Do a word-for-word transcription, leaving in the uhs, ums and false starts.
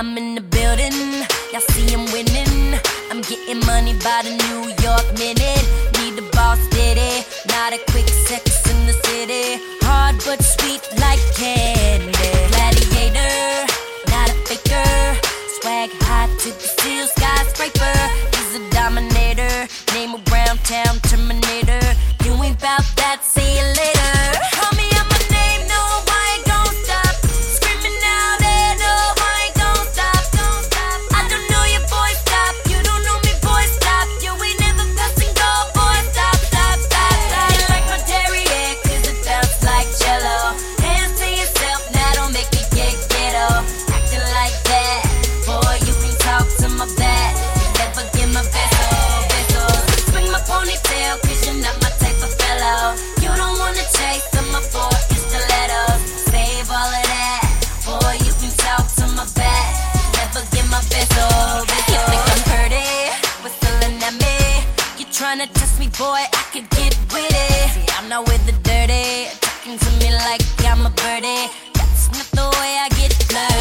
I'm in the building, y'all see I'm winning. I'm getting money by the New York minute. Need the boss diddy, not a quick sex in the city. Hard but sweet like candy. Gladiator, not a faker. Swag high to the steel skyscraper. He's a dominator, name around town Terminator. You ain't bout that, see you later. Call me out my name, no, I ain't gon' stop. Screaming out there, no, I ain't gon' stop. I don't know your boy, stop. You don't know me, boy, stop. You ain't never fast and go, boy, stop, stop, stop, stop. You like my derriere, cause it bounce like jello. Hands to yourself, now don't make me get ghetto. Acting like that, boy, you can talk to my back. Never get my beso, beso. Swing my ponytail, cause you're not my type of fellow. You don't wanna chase on my four stilettos. Save all of that, boy, you can talk to my back. Never get my beso, beso. You think I'm pretty, whistling at me. You tryna test me, boy, I could get with it. See, I'm not with the dirty, talking to me like I'm a birdie. That's not the way I get flirty.